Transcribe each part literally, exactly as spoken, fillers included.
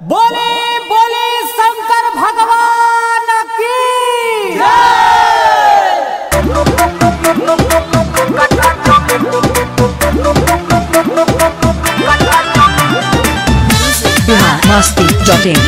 बोले बोले शंकर भगवान की बिहार मस्ती डॉट इन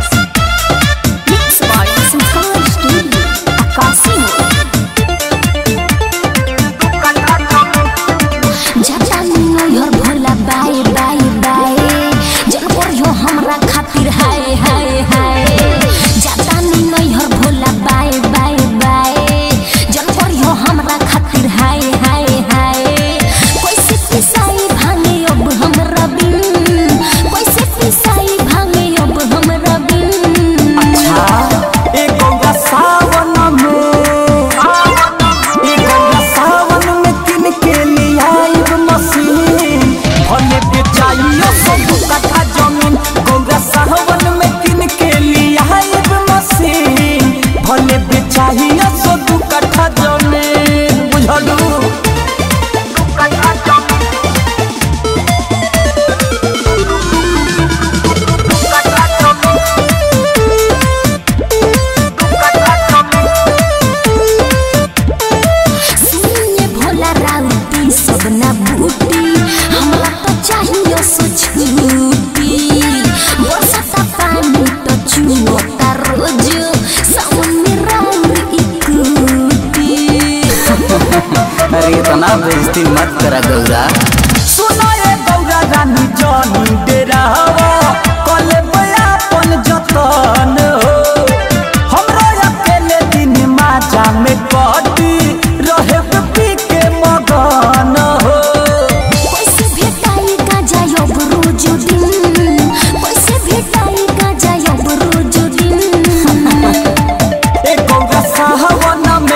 अरे इतना बेइज्जती मत करा गौरा। सुनो ये गौरा रानी जानी डेरा कले बयापन जतन हो हमरा अकेले दिन माजा में कटी रहे पी के मगन हो। कैसे भेटाई गाजा अब रोज दिन कैसे भेटाई गाजा अब रोज दिन ए गौरा सावन में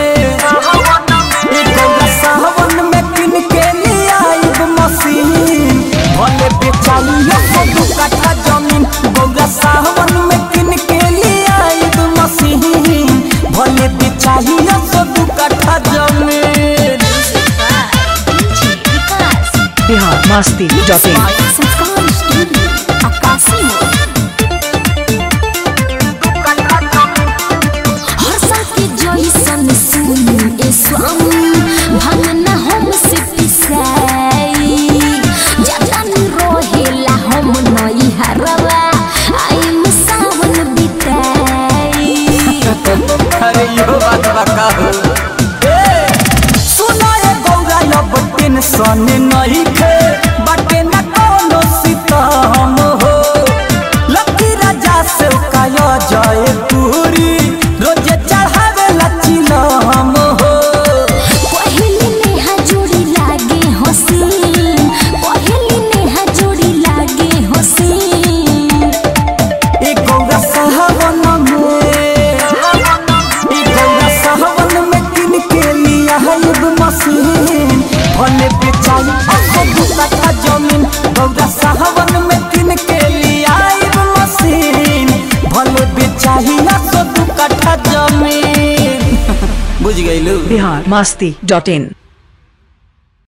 भले बेचाइयो सौ दू कट्ठा जमीन गौरा सावन में किन के लिए आइब मसीन भले बेचाइयो सौ दू कट्ठा जमीन। बिहार मस्ती डॉट इन अरे यो बात बका हो। सुनो ये गौरा अब टेंशन नहीं खे बाटे न कोनो सितम हो लकी राजा से काया जाए पूरी रोजे चढ़ावे लचिलम हो। पहली नेहा जोड़ी लागे हसीन पहली नेहा जोड़ी लागे हसीन ए गौरा सावन में मसीन भले बेचाई अखो दू कट्ठा जमीन गौरा सावन में किन के लिए आइब मसीन भले बेचाई अखो दू कट्ठा जमीन। बुझ गईलू। बिहार मस्ती डॉट इन।